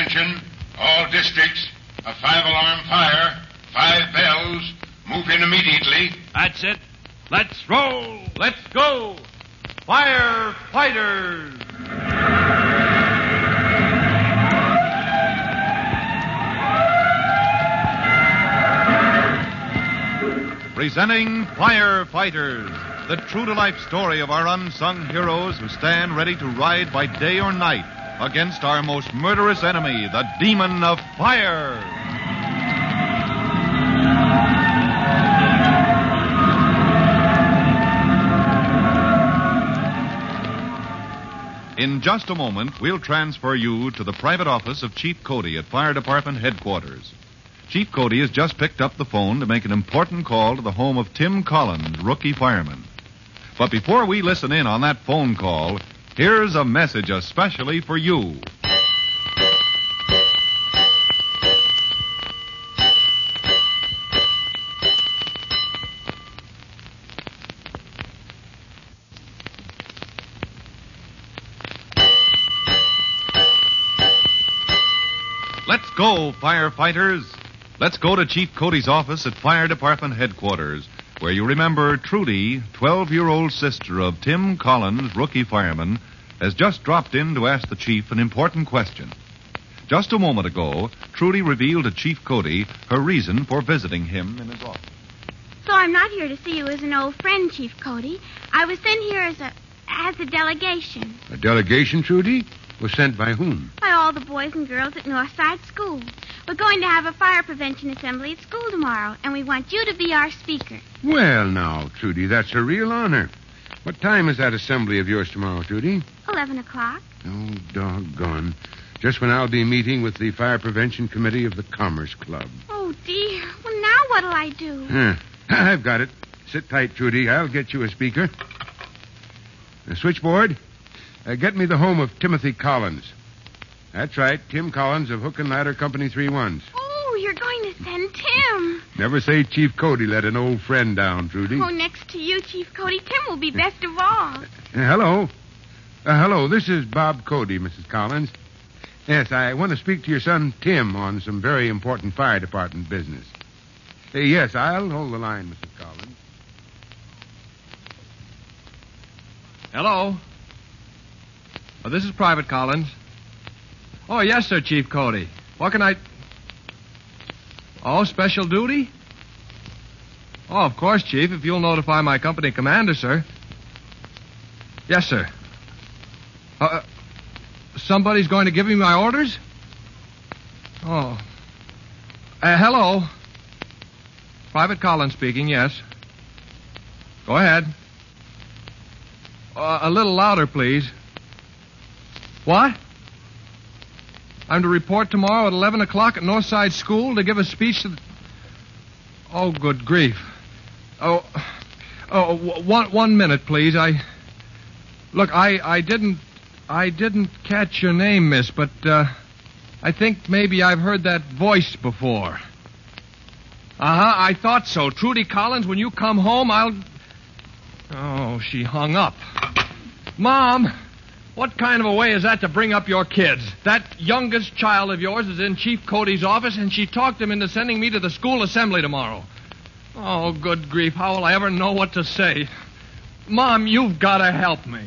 Attention, all districts. A 5-alarm fire. 5 bells. Move in immediately. That's it. Let's roll. Let's go. Firefighters. Presenting Firefighters, the true-to-life story of our unsung heroes who stand ready to ride by day or night against our most murderous enemy, the demon of fire. In just a moment, we'll transfer you to the private office of Chief Cody at Fire Department Headquarters. Chief Cody has just picked up the phone to make an important call to the home of Tim Collins, rookie fireman. But before we listen in on that phone call, here's a message especially for you. Let's go, firefighters. Let's go to Chief Cody's office at Fire Department Headquarters, where you remember Trudy, 12-year-old sister of Tim Collins, rookie fireman, has just dropped in to ask the chief an important question. Just a moment ago, Trudy revealed to Chief Cody her reason for visiting him in his office. So I'm not here to see you as an old friend, Chief Cody. I was sent here as a delegation. A delegation, Trudy? Was sent by whom? By all the boys and girls at Northside School. We're going to have a fire prevention assembly at school tomorrow, and we want you to be our speaker. Well, now, Trudy, that's a real honor. What time is that assembly of yours tomorrow, Trudy? 11 o'clock. Oh, doggone. Just when I'll be meeting with the Fire Prevention Committee of the Commerce Club. Oh, dear. Well, now what'll I do? I've got it. Sit tight, Trudy. I'll get you a speaker. Switchboard, get me the home of Timothy Collins. That's right, Tim Collins of Hook and Ladder Company 3-1s. Oh, you're going to send Tim. Never say Chief Cody let an old friend down, Trudy. Oh, next to you, Chief Cody, Tim will be best of all. Hello. Hello, this is Bob Cody, Mrs. Collins. Yes, I want to speak to your son, Tim, on some very important fire department business. Yes, I'll hold the line, Mrs. Collins. Hello. Oh, this is Private Collins. Oh, yes, sir, Chief Cody. What can I... Oh, special duty? Oh, of course, Chief, if you'll notify my company commander, sir. Yes, sir. Somebody's going to give me my orders? Oh. Hello. Private Collins speaking, yes. Go ahead. A little louder, please. What? I'm to report tomorrow at 11 o'clock at Northside School to give a speech to the... Oh, good grief. One minute, please. Look, I didn't catch your name, miss, but I think maybe I've heard that voice before. I thought so. Trudy Collins, when you come home, I'll... Oh, she hung up. Mom, what kind of a way is that to bring up your kids? That youngest child of yours is in Chief Cody's office, and she talked him into sending me to the school assembly tomorrow. Oh, good grief, how will I ever know what to say? Mom, you've got to help me.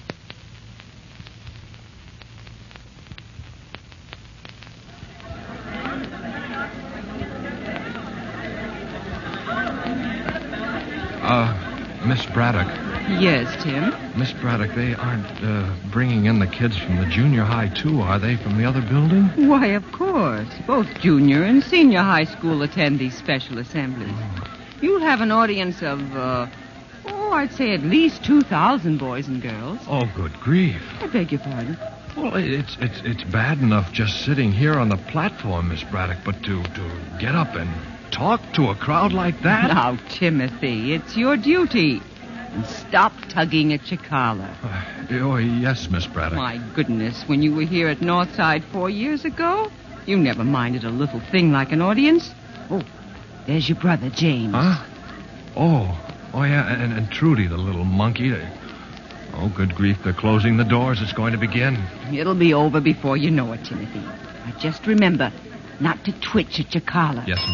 Miss Braddock. Yes, Tim? Miss Braddock, they aren't bringing in the kids from the junior high, too, are they, from the other building? Why, of course. Both junior and senior high school attend these special assemblies. You'll have an audience of, I'd say at least 2,000 boys and girls. Oh, good grief. I beg your pardon? Well, it's bad enough just sitting here on the platform, Miss Braddock, but to get up and talk to a crowd like that? Now, Timothy, it's your duty. And stop tugging at your collar. Oh, yes, Miss Braddock. My goodness, when you were here at Northside 4 years ago, you never minded a little thing like an audience. Oh, there's your brother, James. Huh? Oh, yeah, and Trudy, the little monkey. Oh, good grief. They're closing the doors. It's going to begin. It'll be over before you know it, Timothy. Now, just remember not to twitch at your collar. Yes,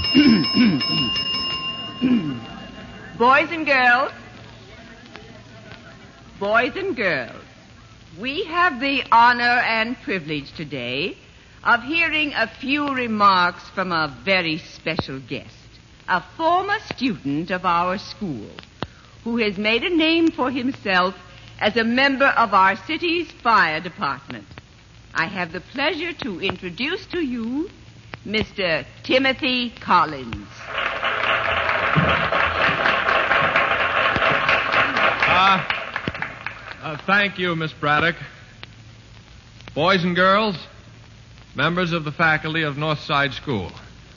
ma'am. Boys and girls. Boys and girls. We have the honor and privilege today of hearing a few remarks from a very special guest, a former student of our school who has made a name for himself as a member of our city's fire department. I have the pleasure to introduce to you Mr. Timothy Collins. Thank you, Miss Braddock. Boys and girls, members of the faculty of Northside School.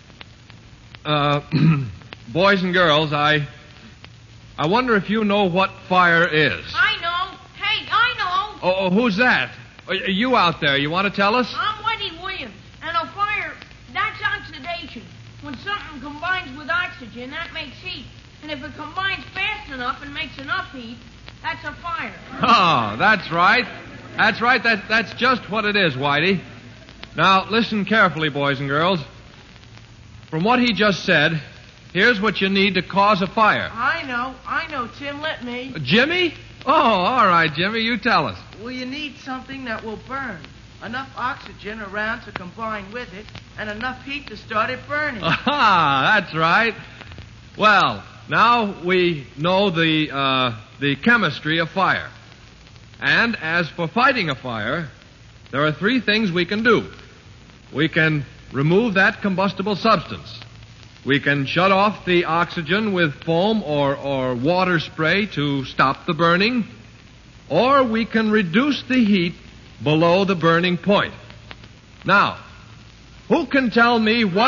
Boys and girls, I wonder if you know what fire is. I know. Hey, I know. Oh, who's that? You out there, you want to tell us? I'm Whitey Williams, and a fire, that's oxidation. When something combines with oxygen, that makes heat. And if it combines fast enough and makes enough heat, that's a fire. Oh, that's right. That's right. That's just what it is, Whitey. Now, listen carefully, boys and girls. From what he just said, here's what you need to cause a fire. I know, Tim, let me. Jimmy? Oh, all right, Jimmy, you tell us. Well, you need something that will burn. Enough oxygen around to combine with it, and enough heat to start it burning. Aha, that's right. Well, now we know the chemistry of fire. And as for fighting a fire, there are three things we can do. We can remove that combustible substance. We can shut off the oxygen with foam or water spray to stop the burning. Or we can reduce the heat below the burning point. Now, who can tell me what...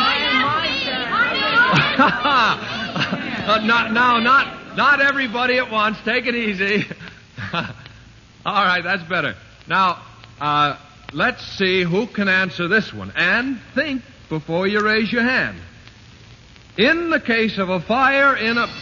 Not everybody at once. Take it easy. All right, that's better. Now, let's see who can answer this one. And think before you raise your hand. In the case of a fire in a...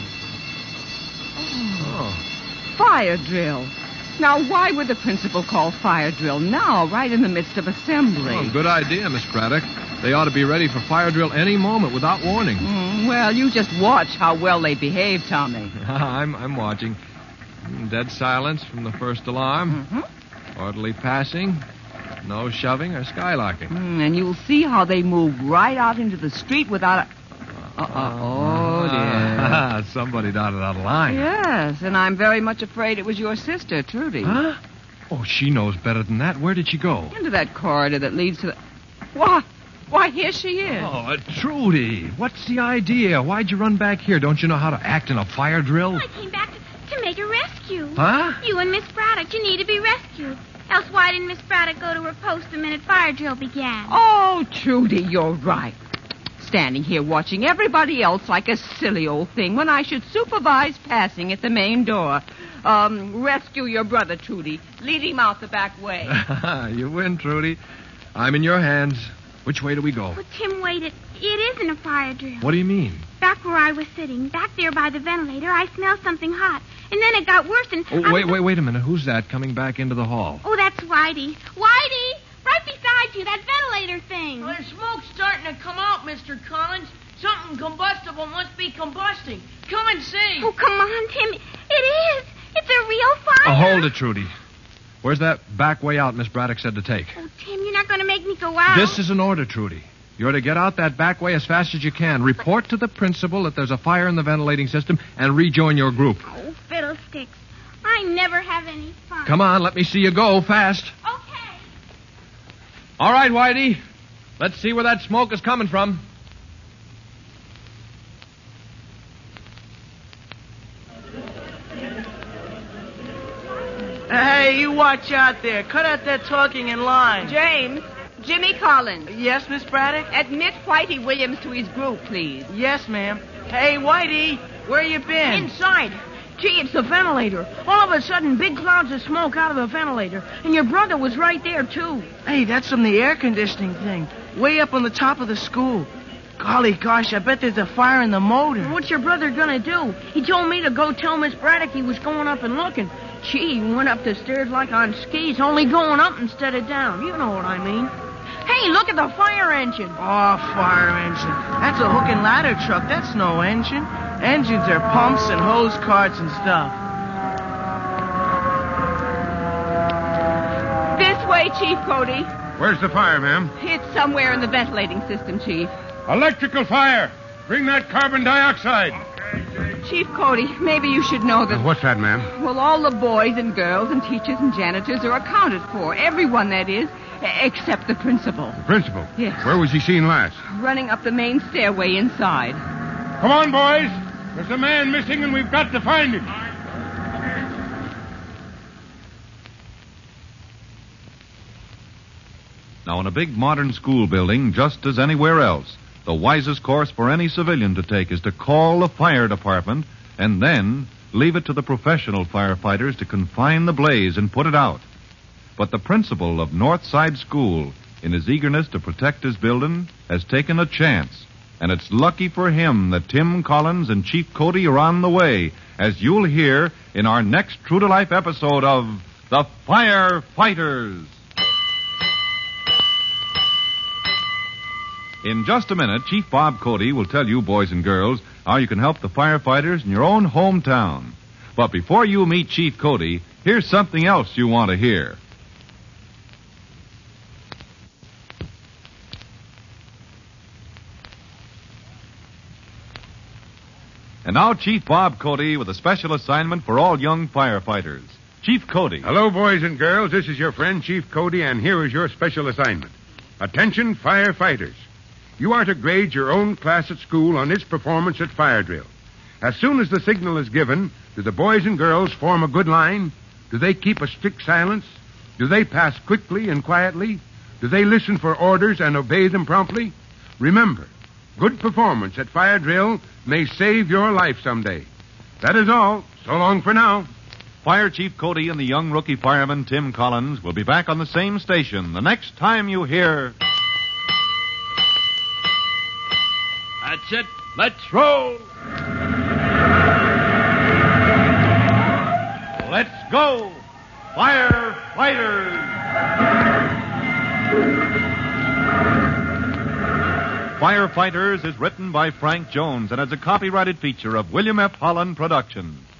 Fire drill. Now, why would the principal call fire drill now, right in the midst of assembly? Oh, good idea, Miss Braddock. They ought to be ready for fire drill any moment without warning. Well, you just watch how well they behave, Tommy. I'm watching. Dead silence from the first alarm. Orderly passing. No shoving or skylarking. And you'll see how they move right out into the street without a... Oh, dear. Somebody dotted out a line. Yes, and I'm very much afraid it was your sister, Trudy. Huh? Oh, she knows better than that. Where did she go? Into that corridor that leads to the... Why, here she is. Oh, Trudy, what's the idea? Why'd you run back here? Don't you know how to act in a fire drill? I came back to make a rescue. Huh? You and Miss Braddock, you need to be rescued. Else why didn't Miss Braddock go to her post the minute fire drill began? Oh, Trudy, you're right. Standing here watching everybody else like a silly old thing when I should supervise passing at the main door. Rescue your brother, Trudy. Lead him out the back way. You win, Trudy. I'm in your hands. Which way do we go? Oh, Tim, wait. It isn't a fire drill. What do you mean? Back where I was sitting, back there by the ventilator, I smelled something hot. And then it got worse and... Oh, wait a minute. Who's that coming back into the hall? Oh, that's Whitey. Whitey! Right beside you, that ventilator thing. Well, there's smoke starting to come out, Mr. Collins. Something combustible must be combusting. Come and see. Oh, come on, Tim. It is. It's a real fire. Hold it, Trudy. Where's that back way out Miss Braddock said to take? Oh, Tim, you're not going to make me go out. This is an order, Trudy. You're to get out that back way as fast as you can. Report to the principal that there's a fire in the ventilating system and rejoin your group. Oh, fiddlesticks. I never have any fun. Come on, let me see you go fast. Okay. All right, Whitey. Let's see where that smoke is coming from. Hey, you watch out there. Cut out that talking in line. James, Jimmy Collins. Yes, Miss Braddock? Admit Whitey Williams to his group, please. Yes, ma'am. Hey, Whitey, where you been? Inside. Gee, it's the ventilator. All of a sudden, big clouds of smoke out of the ventilator. And your brother was right there, too. Hey, that's from the air conditioning thing. Way up on the top of the school. Golly gosh, I bet there's a fire in the motor. What's your brother gonna do? He told me to go tell Miss Braddock he was going up and looking. Gee, he went up the stairs like on skis, only going up instead of down. You know what I mean. Hey, look at the fire engine. Oh, fire engine. That's a hook and ladder truck. That's no engine. Engines are pumps and hose carts and stuff. This way, Chief Cody. Where's the fire, ma'am? It's somewhere in the ventilating system, Chief. Electrical fire. Bring that carbon dioxide. Chief Cody, maybe you should know that... What's that, ma'am? Well, all the boys and girls and teachers and janitors are accounted for. Everyone, that is, except the principal. The principal? Yes. Where was he seen last? Running up the main stairway inside. Come on, boys. There's a man missing, and we've got to find him. Now, in a big modern school building, just as anywhere else, the wisest course for any civilian to take is to call the fire department and then leave it to the professional firefighters to confine the blaze and put it out. But the principal of Northside School, in his eagerness to protect his building, has taken a chance. And it's lucky for him that Tim Collins and Chief Cody are on the way, as you'll hear in our next true-to-life episode of The Firefighters. In just a minute, Chief Bob Cody will tell you, boys and girls, how you can help the firefighters in your own hometown. But before you meet Chief Cody, here's something else you want to hear. And now Chief Bob Cody with a special assignment for all young firefighters. Chief Cody. Hello, boys and girls. This is your friend, Chief Cody, and here is your special assignment. Attention, firefighters. You are to grade your own class at school on its performance at fire drill. As soon as the signal is given, do the boys and girls form a good line? Do they keep a strict silence? Do they pass quickly and quietly? Do they listen for orders and obey them promptly? Remember, good performance at fire drill may save your life someday. That is all. So long for now. Fire Chief Cody and the young rookie fireman Tim Collins will be back on the same station the next time you hear... That's it. Let's roll. Let's go, firefighters! Firefighters is written by Frank Jones and is a copyrighted feature of William F. Holland Productions.